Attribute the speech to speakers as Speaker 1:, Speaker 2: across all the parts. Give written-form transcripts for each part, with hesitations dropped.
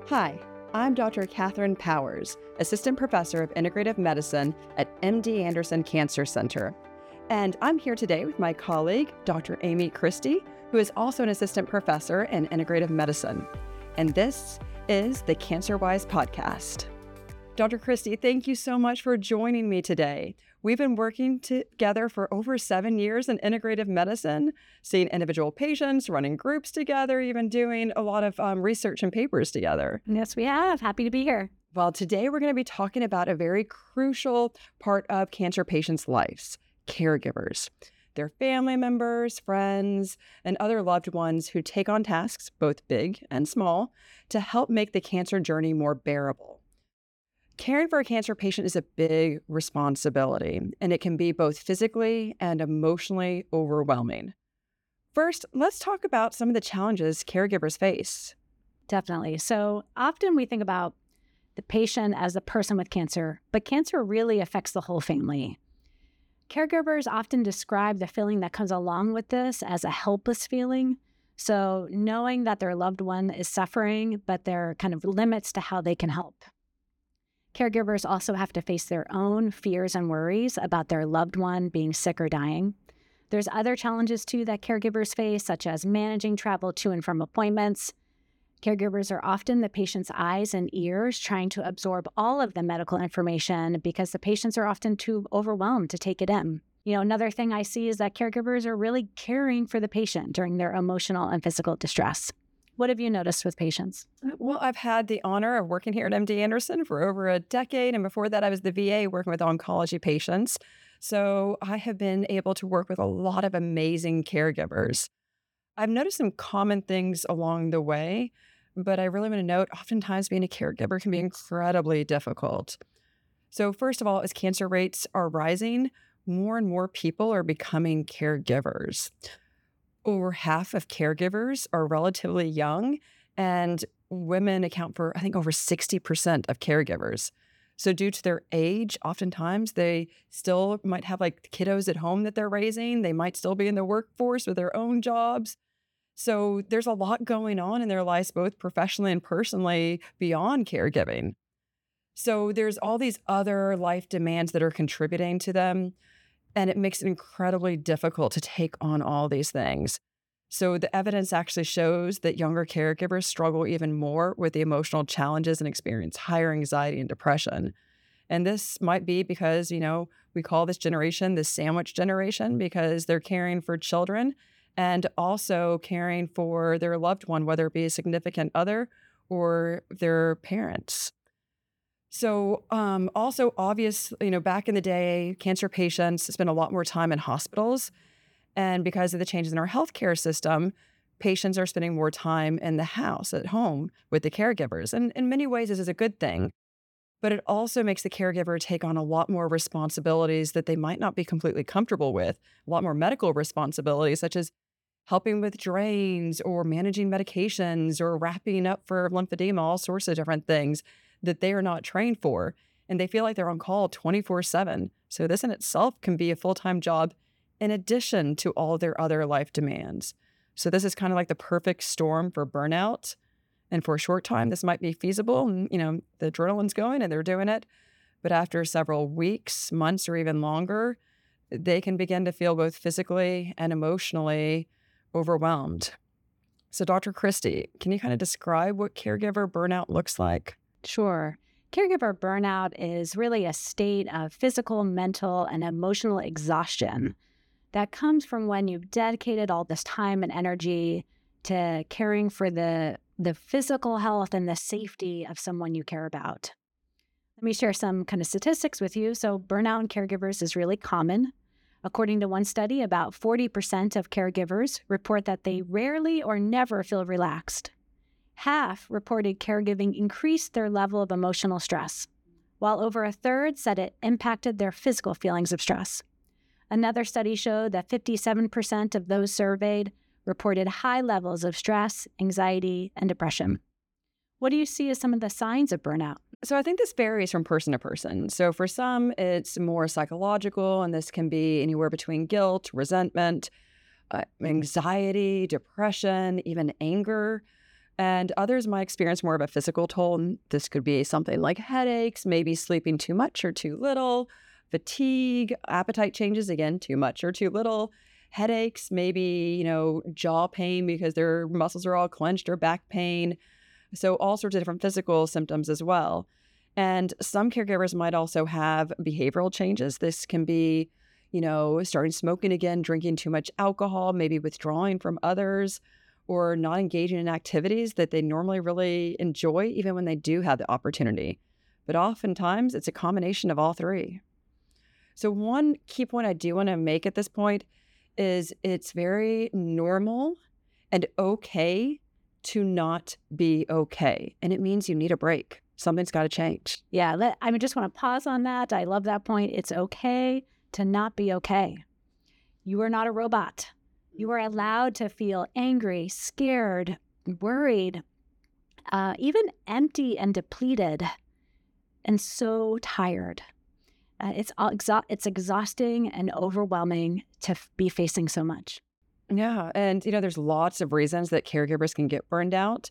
Speaker 1: Hi, I'm Dr. Catherine Powers, Assistant Professor of Integrative Medicine at MD Anderson Cancer Center. And I'm here today with my colleague, Dr. Amy Christie, who is also an Assistant Professor in Integrative Medicine. And this is the CancerWise Podcast. Dr. Christie, thank you so much for joining me today. We've been working together for over 7 years in integrative medicine, seeing individual patients, running groups together, even doing a lot of research and papers together.
Speaker 2: Yes, we have. Happy to be here.
Speaker 1: Well, today we're going to be talking about a very crucial part of cancer patients' lives, caregivers. Their family members, friends, and other loved ones who take on tasks, both big and small, to help make the cancer journey more bearable. Caring for a cancer patient is a big responsibility, and it can be both physically and emotionally overwhelming. First, let's talk about some of the challenges caregivers face.
Speaker 2: Definitely. So often we think about the patient as the person with cancer, but cancer really affects the whole family. Caregivers often describe the feeling that comes along with this as a helpless feeling. So knowing that their loved one is suffering, but there are kind of limits to how they can help. Caregivers also have to face their own fears and worries about their loved one being sick or dying. There's other challenges, too, that caregivers face, such as managing travel to and from appointments. Caregivers are often the patient's eyes and ears, trying to absorb all of the medical information because the patients are often too overwhelmed to take it in. Another thing I see is that caregivers are really caring for the patient during their emotional and physical distress. What have you noticed with patients?
Speaker 1: Well, I've had the honor of working here at MD Anderson for over a decade, and before that I was the VA working with oncology patients. So I have been able to work with a lot of amazing caregivers. I've noticed some common things along the way, but I really want to note oftentimes being a caregiver can be incredibly difficult. So first of all, as cancer rates are rising, more and more people are becoming caregivers. Over half of caregivers are relatively young, and women account for, I think, over 60% of caregivers. So due to their age, oftentimes they still might have like kiddos at home that they're raising. They might still be in the workforce with their own jobs. So there's a lot going on in their lives, both professionally and personally, beyond caregiving. So there's all these other life demands that are contributing to them, and it makes it incredibly difficult to take on all these things. So the evidence actually shows that younger caregivers struggle even more with the emotional challenges and experience higher anxiety and depression. And this might be because, we call this generation the sandwich generation because they're caring for children and also caring for their loved one, whether it be a significant other or their parents. So also obvious, back in the day, cancer patients spend a lot more time in hospitals. And because of the changes in our healthcare system, patients are spending more time in the house, at home, with the caregivers. And in many ways, this is a good thing. But it also makes the caregiver take on a lot more responsibilities that they might not be completely comfortable with, a lot more medical responsibilities, such as helping with drains or managing medications or wrapping up for lymphedema, all sorts of different things that they are not trained for. And they feel like they're on call 24/7. So this in itself can be a full-time job in addition to all their other life demands. So this is kind of like the perfect storm for burnout. And for a short time, this might be feasible. And, the adrenaline's going and they're doing it. But after several weeks, months, or even longer, they can begin to feel both physically and emotionally overwhelmed. So Dr. Christie, can you kind of describe what caregiver burnout looks like?
Speaker 2: Sure. Caregiver burnout is really a state of physical, mental, and emotional exhaustion that comes from when you've dedicated all this time and energy to caring for the physical health and the safety of someone you care about. Let me share some kind of statistics with you. So burnout in caregivers is really common. According to one study, about 40% of caregivers report that they rarely or never feel relaxed. Half reported caregiving increased their level of emotional stress, while over a third said it impacted their physical feelings of stress. Another study showed that 57% of those surveyed reported high levels of stress, anxiety, and depression. What do you see as some of the signs of burnout?
Speaker 1: So I think this varies from person to person. So for some, it's more psychological, and this can be anywhere between guilt, resentment, anxiety, depression, even anger. And others might experience more of a physical toll. And this could be something like headaches, maybe sleeping too much or too little, fatigue, appetite changes, again, too much or too little, headaches, maybe, jaw pain because their muscles are all clenched, or back pain. So all sorts of different physical symptoms as well. And some caregivers might also have behavioral changes. This can be, starting smoking again, drinking too much alcohol, maybe withdrawing from others, or not engaging in activities that they normally really enjoy, even when they do have the opportunity. But oftentimes it's a combination of all three. So one key point I do want to make at this point is it's very normal and okay to not be okay. And it means you need a break. Something's got to change.
Speaker 2: Yeah, I just want to pause on that. I love that point. It's okay to not be okay. You are not a robot. You are allowed to feel angry, scared, worried, even empty and depleted, and so tired. It's exhausting and overwhelming to be facing so much.
Speaker 1: Yeah. And, there's lots of reasons that caregivers can get burned out.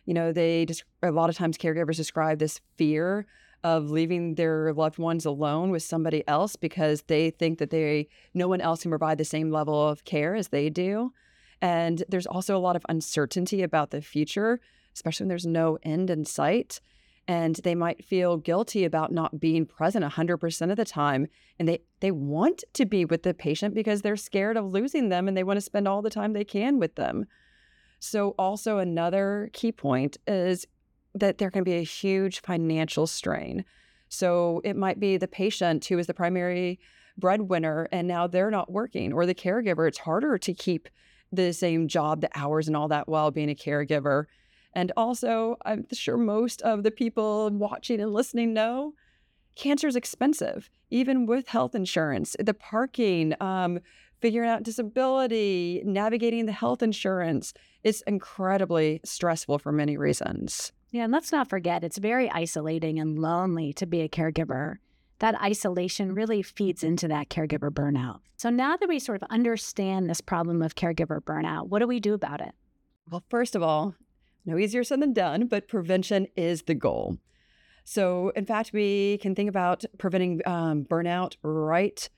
Speaker 1: A lot of times caregivers describe this fear of leaving their loved ones alone with somebody else because they think that no one else can provide the same level of care as they do. And there's also a lot of uncertainty about the future, especially when there's no end in sight. And they might feel guilty about not being present 100% of the time. And they want to be with the patient because they're scared of losing them and they want to spend all the time they can with them. So also another key point is that there can be a huge financial strain. So it might be the patient who is the primary breadwinner and now they're not working, or the caregiver. It's harder to keep the same job, the hours and all that while being a caregiver. And also, I'm sure most of the people watching and listening know cancer is expensive, even with health insurance. The parking, figuring out disability, navigating the health insurance, it's incredibly stressful for many reasons.
Speaker 2: Yeah, and let's not forget, it's very isolating and lonely to be a caregiver. That isolation really feeds into that caregiver burnout. So now that we sort of understand this problem of caregiver burnout, what do we do about it?
Speaker 1: Well, first of all, no easier said than done, but prevention is the goal. So, in fact, we can think about preventing burnout right,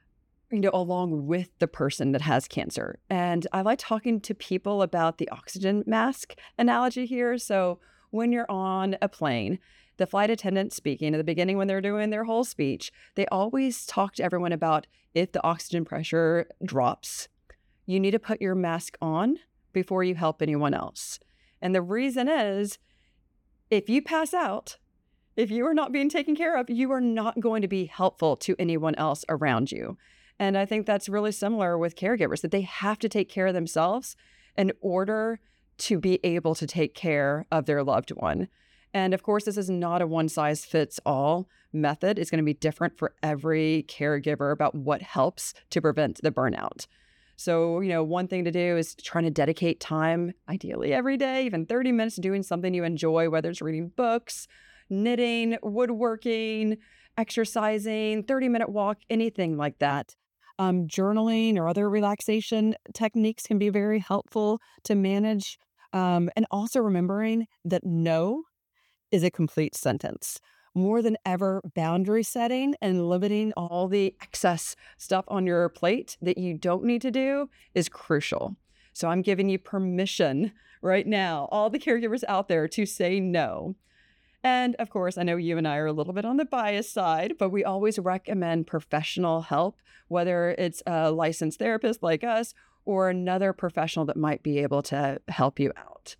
Speaker 1: along with the person that has cancer. And I like talking to people about the oxygen mask analogy here. So, when you're on a plane, the flight attendant speaking at the beginning when they're doing their whole speech, they always talk to everyone about if the oxygen pressure drops, you need to put your mask on before you help anyone else. And the reason is, if you pass out, if you are not being taken care of, you are not going to be helpful to anyone else around you. And I think that's really similar with caregivers, that they have to take care of themselves in order to be able to take care of their loved one. And of course, this is not a one-size-fits-all method. It's going to be different for every caregiver about what helps to prevent the burnout. So, one thing to do is trying to dedicate time, ideally every day, even 30 minutes, doing something you enjoy, whether it's reading books, knitting, woodworking, exercising, 30-minute walk, anything like that. Journaling or other relaxation techniques can be very helpful to manage. And also remembering that no is a complete sentence. More than ever, boundary setting and limiting all the excess stuff on your plate that you don't need to do is crucial. So I'm giving you permission right now, all the caregivers out there, to say no. And of course, I know you and I are a little bit on the bias side, but we always recommend professional help, whether it's a licensed therapist like us or another professional that might be able to help you out.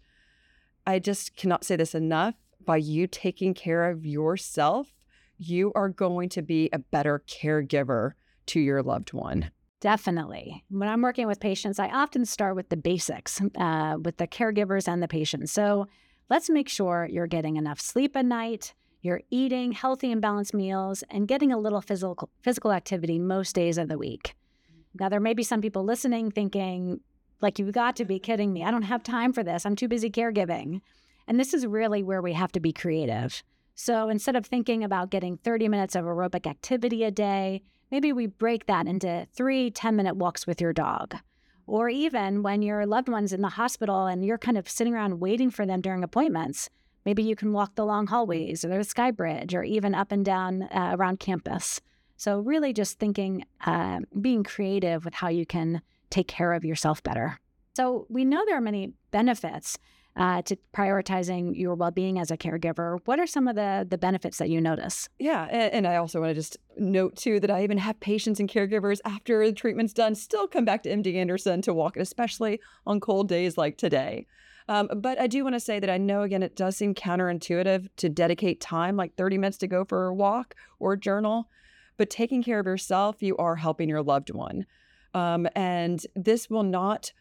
Speaker 1: I just cannot say this enough. By you taking care of yourself, you are going to be a better caregiver to your loved one.
Speaker 2: Definitely. When I'm working with patients, I often start with the basics with the caregivers and the patients. So let's make sure you're getting enough sleep at night, you're eating healthy and balanced meals, and getting a little physical activity most days of the week. Now, there may be some people listening thinking, like, you've got to be kidding me. I don't have time for this. I'm too busy caregiving. And this is really where we have to be creative. So instead of thinking about getting 30 minutes of aerobic activity a day, maybe we break that into 3 10-minute walks with your dog, Or even when your loved one's in the hospital and you're kind of sitting around waiting for them during appointments, maybe you can walk the long hallways or the Sky Bridge or even up and down around campus. So really just thinking, being creative with how you can take care of yourself better. So we know there are many benefits to prioritizing your well-being as a caregiver. What are some of the benefits that you notice?
Speaker 1: Yeah, and I also want to just note too that I even have patients and caregivers after the treatment's done still come back to MD Anderson to walk, especially on cold days like today. But I do want to say that I know, again, it does seem counterintuitive to dedicate time, like 30 minutes to go for a walk or journal. But taking care of yourself, you are helping your loved one. And this will not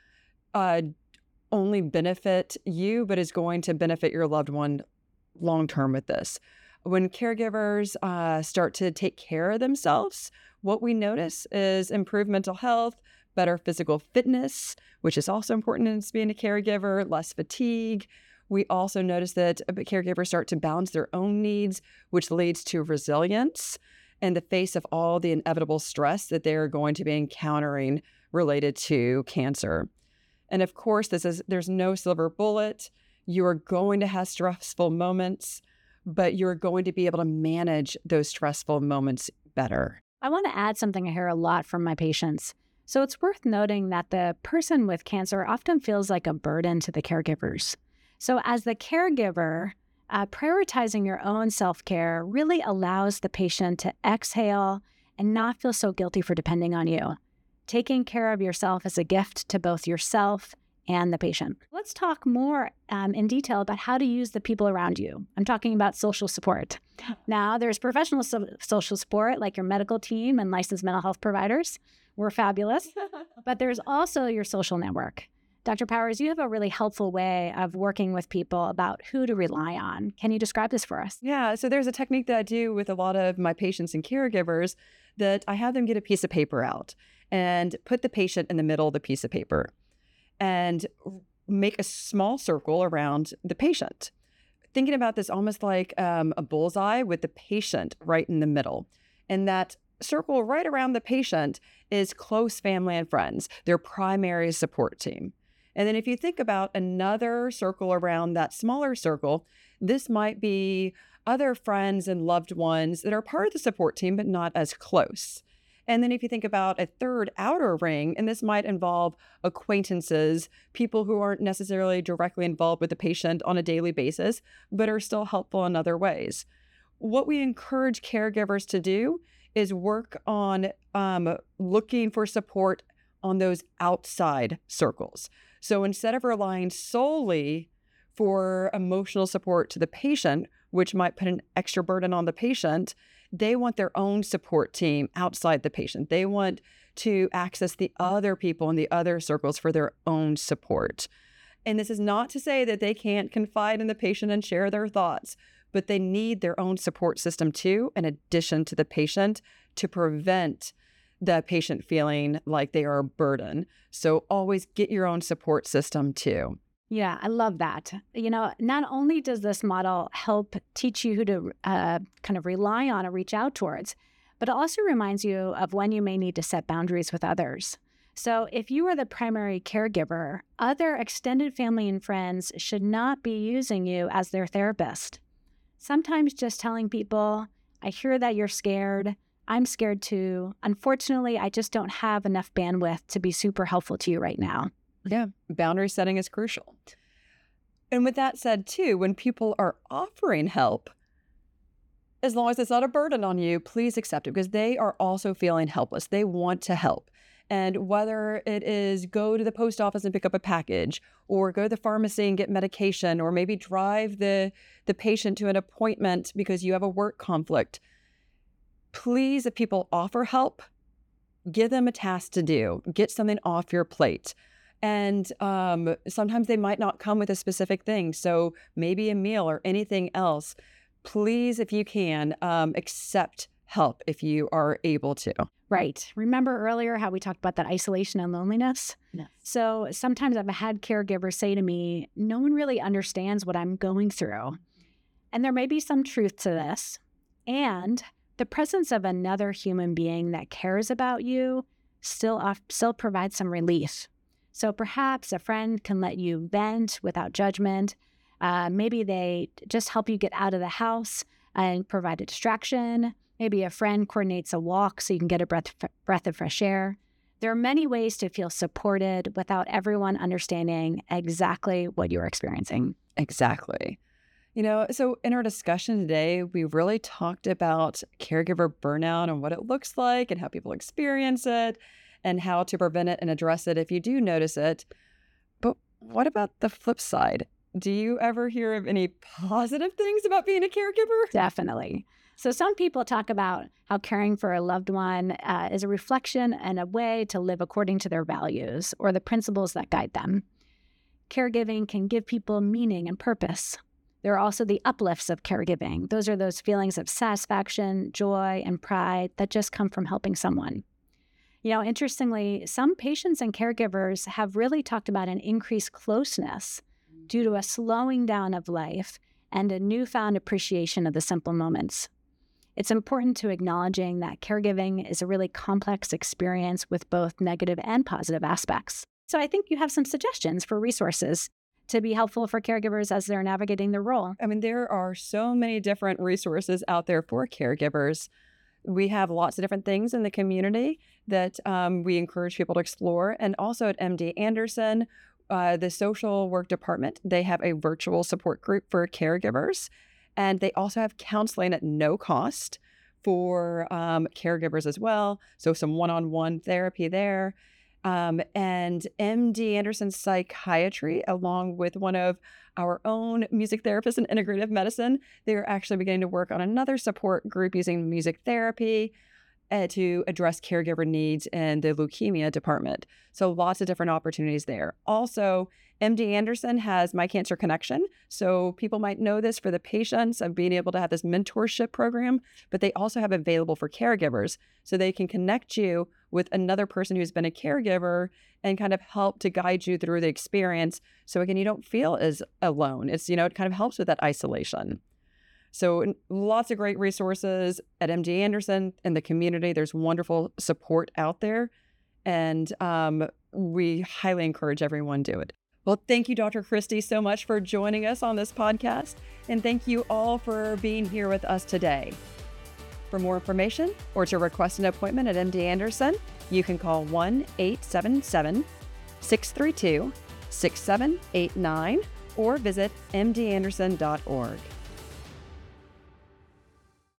Speaker 1: only benefit you, but is going to benefit your loved one long term with this. When caregivers start to take care of themselves, what we notice is improved mental health, better physical fitness, which is also important in being a caregiver, less fatigue. We also notice that caregivers start to balance their own needs, which leads to resilience in the face of all the inevitable stress that they're going to be encountering related to cancer. And of course, there's no silver bullet. You are going to have stressful moments, but you're going to be able to manage those stressful moments better.
Speaker 2: I want to add something I hear a lot from my patients. So it's worth noting that the person with cancer often feels like a burden to the caregivers. So as the caregiver, prioritizing your own self-care really allows the patient to exhale and not feel so guilty for depending on you. Taking care of yourself is a gift to both yourself and the patient. Let's talk more in detail about how to use the people around you. I'm talking about social support. Now, there's professional social support like your medical team and licensed mental health providers. We're fabulous. But there's also your social network. Dr. Powers, you have a really helpful way of working with people about who to rely on. Can you describe this for us?
Speaker 1: Yeah, so there's a technique that I do with a lot of my patients and caregivers that I have them get a piece of paper out and put the patient in the middle of the piece of paper and make a small circle around the patient. Thinking about this almost like a bullseye with the patient right in the middle. And that circle right around the patient is close family and friends, their primary support team. And then if you think about another circle around that smaller circle, this might be other friends and loved ones that are part of the support team, but not as close. And then if you think about a third outer ring, and this might involve acquaintances, people who aren't necessarily directly involved with the patient on a daily basis, but are still helpful in other ways. What we encourage caregivers to do is work on looking for support on those outside circles. So instead of relying solely for emotional support to the patient, which might put an extra burden on the patient, they want their own support team outside the patient. They want to access the other people in the other circles for their own support. And this is not to say that they can't confide in the patient and share their thoughts, but they need their own support system too, in addition to the patient, to prevent the patient feeling like they are a burden. So always get your own support system too.
Speaker 2: Yeah, I love that. Not only does this model help teach you who to kind of rely on or reach out towards, but it also reminds you of when you may need to set boundaries with others. So if you are the primary caregiver, other extended family and friends should not be using you as their therapist. Sometimes just telling people, I hear that you're scared. I'm scared too. Unfortunately, I just don't have enough bandwidth to be super helpful to you right now.
Speaker 1: Yeah, boundary setting is crucial. And with that said, too, when people are offering help, as long as it's not a burden on you, please accept it because they are also feeling helpless. They want to help. And whether it is go to the post office and pick up a package, or go to the pharmacy and get medication, or maybe drive the patient to an appointment because you have a work conflict, please, if people offer help, give them a task to do. Get something off your plate. And sometimes they might not come with a specific thing. So maybe a meal or anything else. Please, if you can, accept help if you are able to.
Speaker 2: Right. Remember earlier how we talked about that isolation and loneliness?
Speaker 1: Yes.
Speaker 2: So sometimes I've had caregivers say to me, no one really understands what I'm going through. And there may be some truth to this. And the presence of another human being that cares about you still provides some relief. So perhaps a friend can let you vent without judgment. Maybe they just help you get out of the house and provide a distraction. Maybe a friend coordinates a walk so you can get a breath of fresh air. There are many ways to feel supported without everyone understanding exactly what you're experiencing.
Speaker 1: Exactly. So in our discussion today, we really talked about caregiver burnout and what it looks like and how people experience it and how to prevent it and address it if you do notice it. But what about the flip side? Do you ever hear of any positive things about being a caregiver?
Speaker 2: Definitely. So some people talk about how caring for a loved one is a reflection and a way to live according to their values or the principles that guide them. Caregiving can give people meaning and purpose. There are also the uplifts of caregiving. Those are those feelings of satisfaction, joy, and pride that just come from helping someone. Interestingly, some patients and caregivers have really talked about an increased closeness due to a slowing down of life and a newfound appreciation of the simple moments. It's important to acknowledging that caregiving is a really complex experience with both negative and positive aspects. So I think you have some suggestions for resources to be helpful for caregivers as they're navigating their role.
Speaker 1: There are so many different resources out there for caregivers. We have lots of different things in the community that we encourage people to explore. And also at MD Anderson, the social work department, they have a virtual support group for caregivers. And they also have counseling at no cost for caregivers as well. So some one-on-one therapy there. And MD Anderson Psychiatry, along with one of our own music therapists in integrative medicine, they're actually beginning to work on another support group using music therapy to address caregiver needs in the leukemia department. So lots of different opportunities there. Also, MD Anderson has My Cancer Connection. So people might know this for the patients of being able to have this mentorship program, but they also have available for caregivers. So they can connect you with another person who's been a caregiver and kind of help to guide you through the experience. So again, you don't feel as alone. It kind of helps with that isolation. So lots of great resources at MD Anderson in the community. There's wonderful support out there. And we highly encourage everyone to do it. Well, thank you, Dr. Christy, so much for joining us on this podcast. And thank you all for being here with us today. For more information or to request an appointment at MD Anderson, you can call 1-877-632-6789 or visit mdanderson.org.